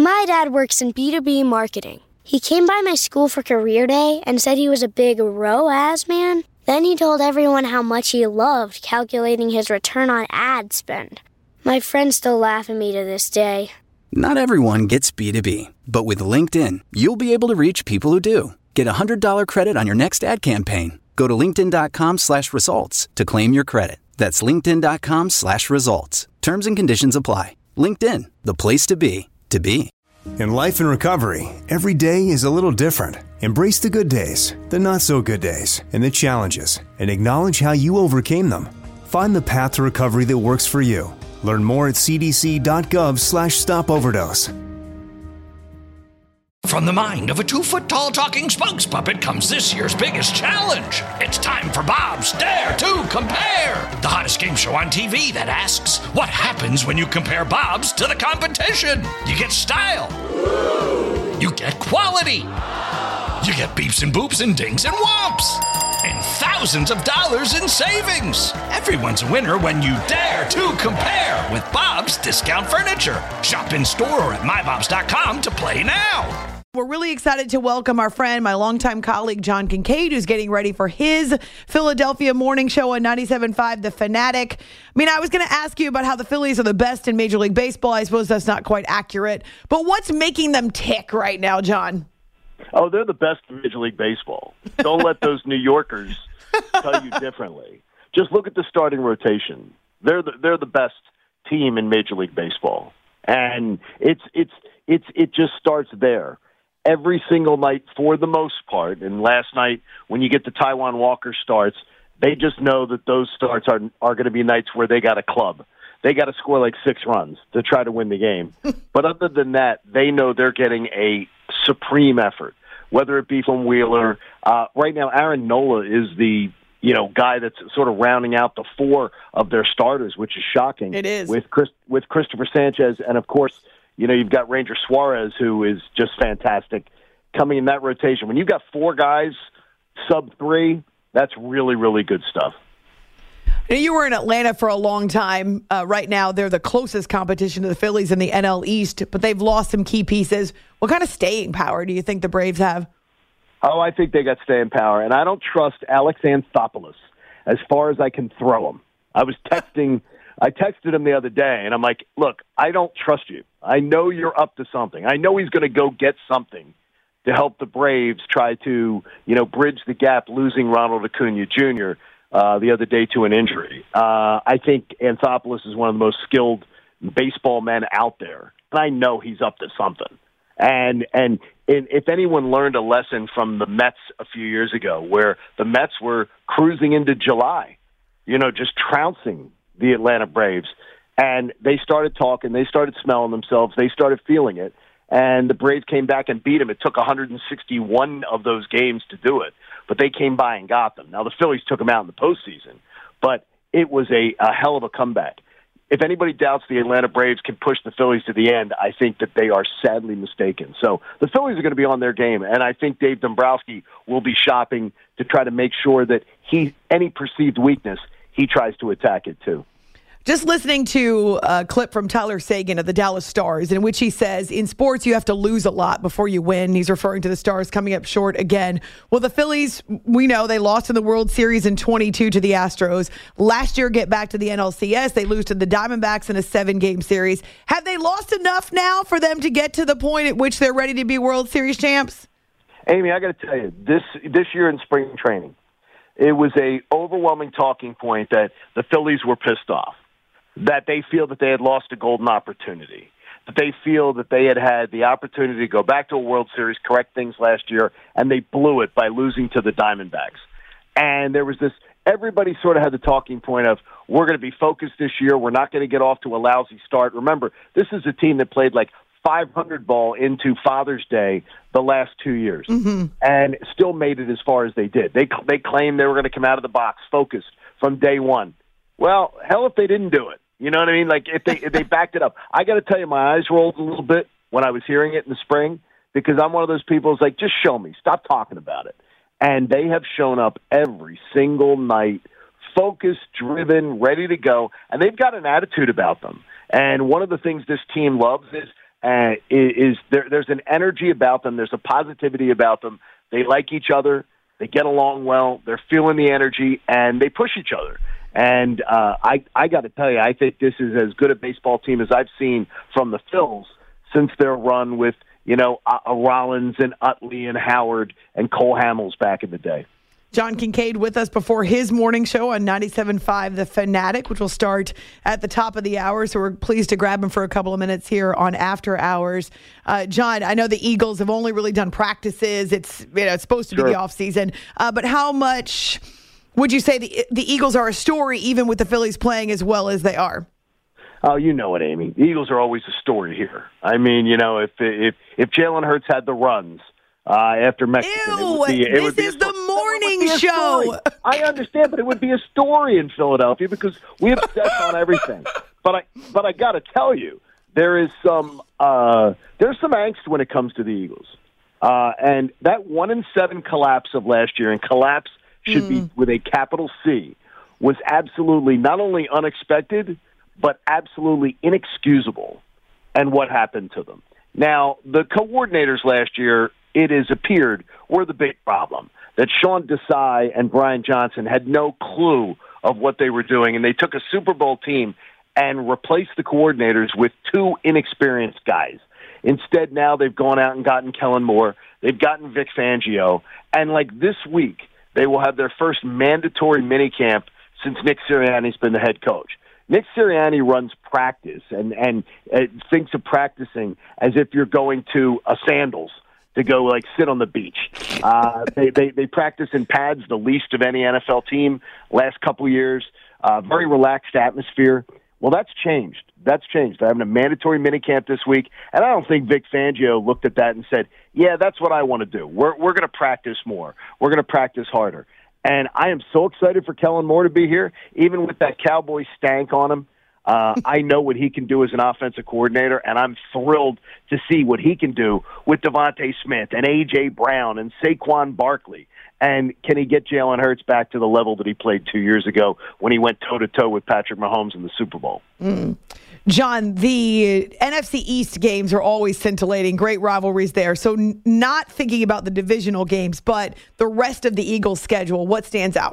My dad works in B2B marketing. He came by my school for career day and said he was a big ROAS man. Then he told everyone how much he loved calculating his return on ad spend. My friends still laugh at me to this day. Not everyone gets B2B, but with LinkedIn, you'll be able to reach people who do. Get a $100 credit on your next ad campaign. Go to linkedin.com/results to claim your credit. That's linkedin.com/results. Terms and conditions apply. LinkedIn, the place to be, to be. In life and recovery, every day is a little different. Embrace the good days, the not so good days, and the challenges, and acknowledge how you overcame them. Find the path to recovery that works for you. Learn more at cdc.gov/stopoverdose. From the mind of a 2-foot-tall talking spokes puppet comes this year's biggest challenge. It's time for Bob's Dare to Compare, the hottest game show on TV that asks, what happens when you compare Bob's to the competition? You get style. You get quality. You get beeps and boops and dings and whomps. And thousands of dollars in savings. Everyone's a winner when you dare to compare with Bob's Discount Furniture. Shop in store or at mybobs.com to play now. We're really excited to welcome our friend, my longtime colleague, John Kincaid, who's getting ready for his Philadelphia morning show on 97.5, The Fanatic. I mean, I was going to ask you about how the Phillies are the best in Major League Baseball. I suppose that's not quite accurate. But what's making them tick right now, John? Oh, they're the best in Major League Baseball. Don't let those New Yorkers tell you differently. Just look at the starting rotation. They're the best team in Major League Baseball, and it just starts there. Every single night, for the most part, and last night when you get the Taijuan Walker starts, they just know that those starts are going to be nights where they got a club. They got to score like 6 runs to try to win the game. But other than that, they know they're getting a supreme effort, whether it be from Wheeler. Right now, Aaron Nola is the guy that's sort of rounding out the 4 of their starters, which is shocking. It is. With Christopher Sanchez, and of course, you've got Ranger Suarez, who is just fantastic, coming in that rotation. When you've got 4 guys, sub-3, that's really, really good stuff. You were in Atlanta for a long time. Right now, they're the closest competition to the Phillies in the NL East, but they've lost some key pieces. What kind of staying power do you think the Braves have? Oh, I think they got staying power, and I don't trust Alex Anthopoulos as far as I can throw him. I texted him the other day, and I'm like, look, I don't trust you. I know you're up to something. I know he's going to go get something to help the Braves try to, bridge the gap, losing Ronald Acuna Jr. The other day to an injury. I think Anthopoulos is one of the most skilled baseball men out there, and I know he's up to something. And if anyone learned a lesson from the Mets a few years ago, where the Mets were cruising into July, just trouncing the Atlanta Braves, and they started talking, they started smelling themselves, they started feeling it, and the Braves came back and beat them. It took 161 of those games to do it, but they came by and got them. Now, the Phillies took them out in the postseason, but it was a hell of a comeback. If anybody doubts the Atlanta Braves can push the Phillies to the end, I think that they are sadly mistaken. So the Phillies are going to be on their game, and I think Dave Dombrowski will be shopping to try to make sure that any perceived weakness, he tries to attack it too. Just listening to a clip from Tyler Seguin of the Dallas Stars, in which he says, in sports, you have to lose a lot before you win. He's referring to the Stars coming up short again. Well, the Phillies, we know they lost in the World Series in 22 to the Astros. Last year, get back to the NLCS. They lose to the Diamondbacks in a 7-game series. Have they lost enough now for them to get to the point at which they're ready to be World Series champs? Amy, I got to tell you, this year in spring training, it was a overwhelming talking point that the Phillies were pissed off, that they feel that they had lost a golden opportunity, that they feel that they had the opportunity to go back to a World Series, correct things last year, and they blew it by losing to the Diamondbacks. And there was this, everybody sort of had the talking point of, we're going to be focused this year, we're not going to get off to a lousy start. Remember, this is a team that played like 500 ball into Father's Day the last 2 years, and still made it as far as they did. They claimed they were going to come out of the box focused from day one. Well, hell if they didn't do it. You know what I mean? Like, if they backed it up. I got to tell you, my eyes rolled a little bit when I was hearing it in the spring, because I'm one of those people who's like, just show me. Stop talking about it. And they have shown up every single night, focused, driven, ready to go, and they've got an attitude about them. And one of the things this team loves is there's an energy about them. There's a positivity about them. They like each other. They get along well. They're feeling the energy, and they push each other. And I got to tell you, I think this is as good a baseball team as I've seen from the Phils since their run with, Rollins and Utley and Howard and Cole Hamels back in the day. John Kincaid with us before his morning show on 97.5 The Fanatic, which will start at the top of the hour. So we're pleased to grab him for a couple of minutes here on After Hours. John, I know the Eagles have only really done practices. It's supposed to be the offseason. But how much would you say the Eagles are a story, even with the Phillies playing as well as they are? Oh, you know it, Amy. The Eagles are always a story here. I mean, if Jalen Hurts had the runs after Mexican, this is the morning show. I understand, but it would be a story in Philadelphia because we obsess on everything. But I got to tell you, there's some angst when it comes to the Eagles, and that 1-7 collapse of last year, and collapse should be with a capital C, was absolutely not only unexpected but absolutely inexcusable. And what happened to them? Now, the coordinators last year, it has appeared, were the big problem. That Sean Desai and Brian Johnson had no clue of what they were doing, and they took a Super Bowl team and replaced the coordinators with two inexperienced guys. Instead, now they've gone out and gotten Kellen Moore. They've gotten Vic Fangio. And this week, they will have their first mandatory minicamp since Nick Sirianni's been the head coach. Nick Sirianni runs practice and thinks of practicing as if you're going to a Sandals to go sit on the beach. They practice in pads, the least of any NFL team last couple of years. Very relaxed atmosphere. Well, that's changed. They're having a mandatory minicamp this week, and I don't think Vic Fangio looked at that and said, "Yeah, that's what I want to do. We're going to practice more. We're going to practice harder." And I am so excited for Kellen Moore to be here, even with that Cowboy stank on him. I know what he can do as an offensive coordinator, and I'm thrilled to see what he can do with Devontae Smith and A.J. Brown and Saquon Barkley. And can he get Jalen Hurts back to the level that he played 2 years ago when he went toe-to-toe with Patrick Mahomes in the Super Bowl? John, the NFC East games are always scintillating, great rivalries there. So not thinking about the divisional games, but the rest of the Eagles' schedule, what stands out?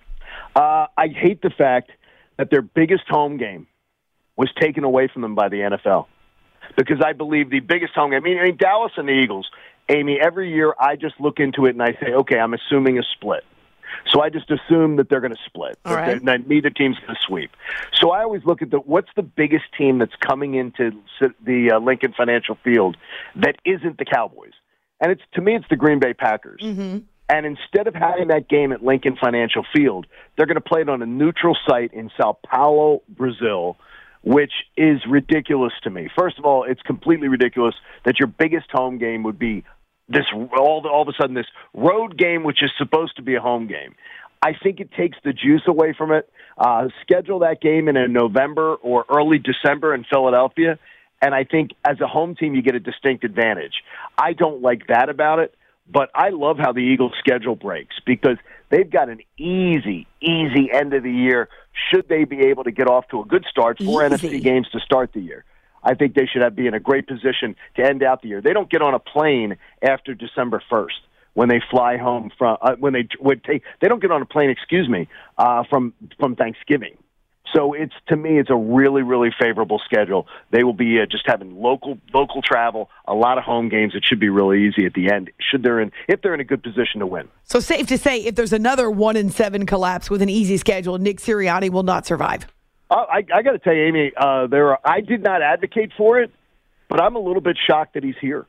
I hate the fact that their biggest home game was taken away from them by the NFL. Because I believe the biggest home game, I mean Dallas and the Eagles, Amy, every year I just look into it and I say, okay, I'm assuming a split. So I just assume that they're going to split. All right. Neither team's going to sweep. So I always look at what's the biggest team that's coming into the Lincoln Financial Field that isn't the Cowboys. And to me, it's the Green Bay Packers. Mm-hmm. And instead of having that game at Lincoln Financial Field, they're going to play it on a neutral site in Sao Paulo, Brazil, which is ridiculous to me. First of all, it's completely ridiculous that your biggest home game would be this all of a sudden this road game, which is supposed to be a home game. I think it takes the juice away from it. Schedule that game in November or early December in Philadelphia, and I think as a home team you get a distinct advantage. I don't like that about it, but I love how the Eagles' schedule breaks because they've got an easy end of the year should they be able to get off to a good start. 4 NFC games to start the year. I think they should be in a great position to end out the year. They don't get on a plane after December 1st when they fly home from they don't get on a plane, from Thanksgiving. So to me, it's a really, really favorable schedule. They will be just having local travel, a lot of home games. It should be really easy at the end. If they're in a good position to win. So safe to say, if there's another 1-7 collapse with an easy schedule, Nick Sirianni will not survive. I got to tell you, Amy, I did not advocate for it, but I'm a little bit shocked that he's here.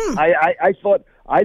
I thought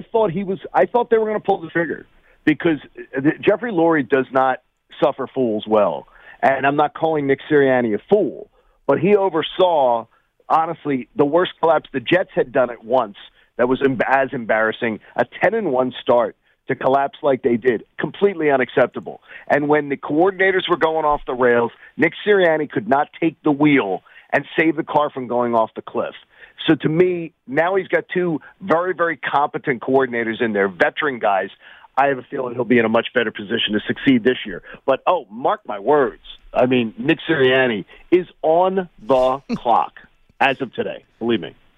they were going to pull the trigger because Jeffrey Lurie does not suffer fools well. And I'm not calling Nick Sirianni a fool, but he oversaw, honestly, the worst collapse. The Jets had done it once. That was as embarrassing. A 10-1 start to collapse like they did, completely unacceptable. And when the coordinators were going off the rails, Nick Sirianni could not take the wheel and save the car from going off the cliff. So to me, now he's got two very, very competent coordinators in there, veteran guys. I have a feeling he'll be in a much better position to succeed this year. But, mark my words. I mean, Nick Sirianni is on the clock as of today. Believe me.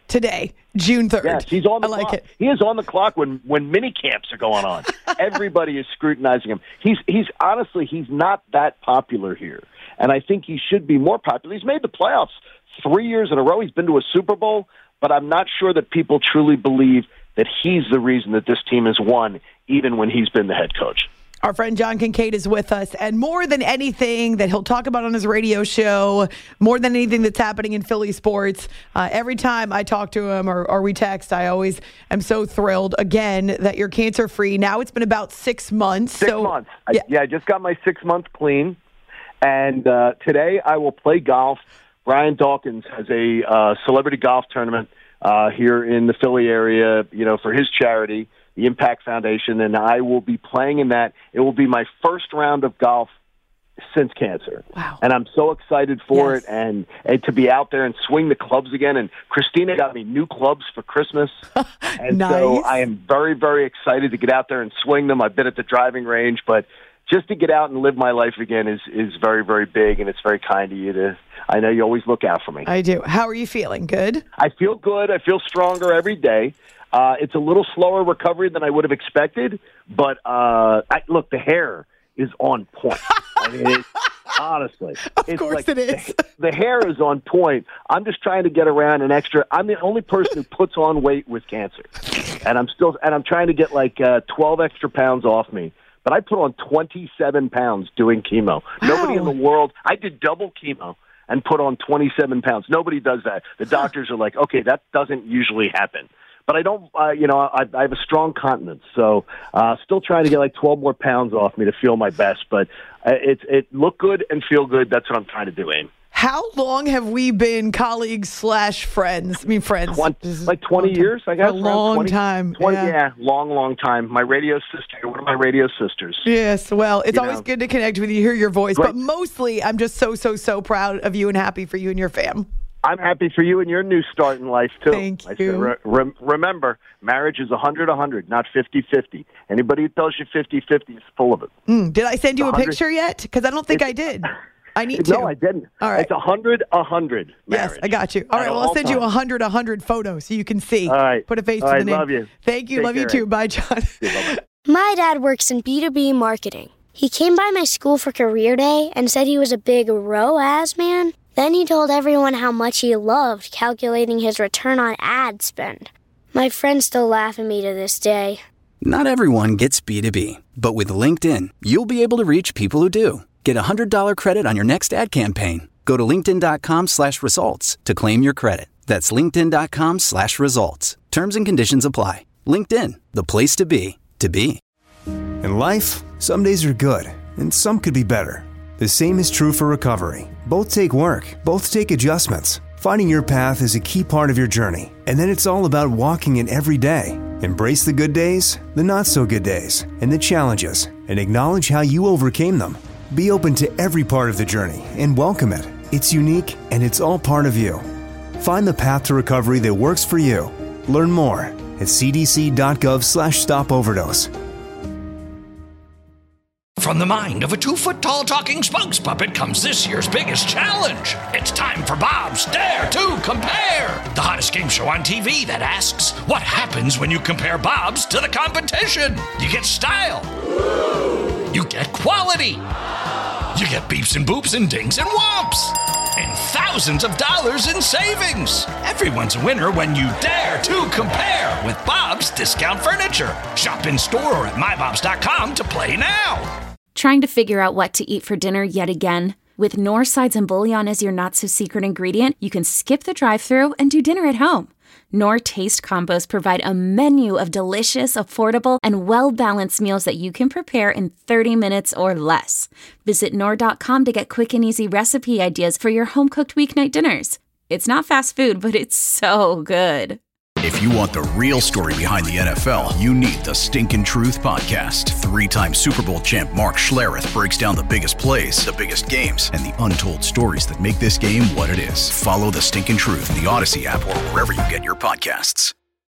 today, June 3rd. Yes, he's on the clock. I like it. He is on the clock when mini camps are going on. Everybody is scrutinizing him. He's honestly, he's not that popular here. And I think he should be more popular. He's made the playoffs 3 years in a row. He's been to a Super Bowl, but I'm not sure that people truly believe that he's the reason that this team has won, even when he's been the head coach. Our friend John Kincaid is with us, and more than anything that he'll talk about on his radio show, more than anything that's happening in Philly sports, every time I talk to him or we text, I always am so thrilled, again, that you're cancer-free. Now it's been about 6 months. 6 months. I just got my 6 month clean, and today I will play golf. Brian Dawkins has a celebrity golf tournament here in the Philly area, for his charity, the Impact Foundation, and I will be playing in that. It will be my first round of golf since cancer. Wow. And I'm so excited for it and to be out there and swing the clubs again. And Christina got me new clubs for Christmas. And nice. So I am very, very excited to get out there and swing them. I've been at the driving range, but just to get out and live my life again is very, very big, and it's very kind of you I know you always look out for me. I do. How are you feeling? Good? I feel good. I feel stronger every day. It's a little slower recovery than I would have expected, but look, the hair is on point. I mean, honestly. Of course it is. The hair is on point. I'm just trying to get around an extra. I'm the only person who puts on weight with cancer, and I'm trying to get like 12 extra pounds off me. But I put on 27 pounds doing chemo. Wow. Nobody in the world. I did double chemo and put on 27 pounds. Nobody does that. The doctors are like, okay, that doesn't usually happen. But I don't, I have a strong continence, so still trying to get like 12 more pounds off me to feel my best. But it look good and feel good. That's what I'm trying to do, Aim. How long have we been colleagues / friends? I mean, friends. 20 years, I guess. A long time. 20, yeah, long time. My radio sister, one of my radio sisters. Yes, well, it's always good to connect with you, hear your voice. Right. But mostly, I'm just so proud of you and happy for you and your fam. I'm happy for you and your new start in life, too. Thank you. Remember, marriage is 100-100, not 50-50. Anybody who tells you 50-50 is full of it. Did I send you a picture yet? Because I don't think I did. I need to. No, I didn't. All right. It's 100-100 Yes, I got you. All right, well, I'll send you 100-100 photos so you can see. All right. Put a face to the name. Love you. Thank you. Love you, too. Bye, John. Bye-bye. My dad works in B2B marketing. He came by my school for career day and said he was a big ROAS man. Then he told everyone how much he loved calculating his return on ad spend. My friends still laugh at me to this day. Not everyone gets B2B, but with LinkedIn, you'll be able to reach people who do. Get a $100 credit on your next ad campaign. Go to linkedin.com/results to claim your credit. That's linkedin.com/results. Terms and conditions apply. LinkedIn, the place to be, to be. In life, some days are good, and some could be better. The same is true for recovery. Both take work, both take adjustments. Finding your path is a key part of your journey, and then it's all about walking it every day. Embrace the good days, the not so good days, and the challenges, and acknowledge how you overcame them. Be open to every part of the journey and welcome it. It's unique, and it's all part of you. Find the path to recovery that works for you. Learn more at cdc.gov/stopoverdose. From the mind of a 2-foot-tall talking spokes puppet comes this year's biggest challenge. It's time for Bob's Dare to Compare, the hottest game show on TV that asks, what happens when you compare Bob's to the competition? You get style. You get quality. You get beeps and boops and dings and whomps. And thousands of dollars in savings. Everyone's a winner when you dare to compare with Bob's Discount Furniture. Shop in store or at mybobs.com to play now. Trying to figure out what to eat for dinner yet again? With Knorr sides and bouillon as your not-so-secret ingredient, you can skip the drive-thru and do dinner at home. Knorr Taste Combos provide a menu of delicious, affordable, and well-balanced meals that you can prepare in 30 minutes or less. Visit Knorr.com to get quick and easy recipe ideas for your home-cooked weeknight dinners. It's not fast food, but it's so good. If you want the real story behind the NFL, you need the Stinkin' Truth Podcast. 3-time Super Bowl champ Mark Schlereth breaks down the biggest plays, the biggest games, and the untold stories that make this game what it is. Follow the Stinkin' Truth in the Odyssey app or wherever you get your podcasts.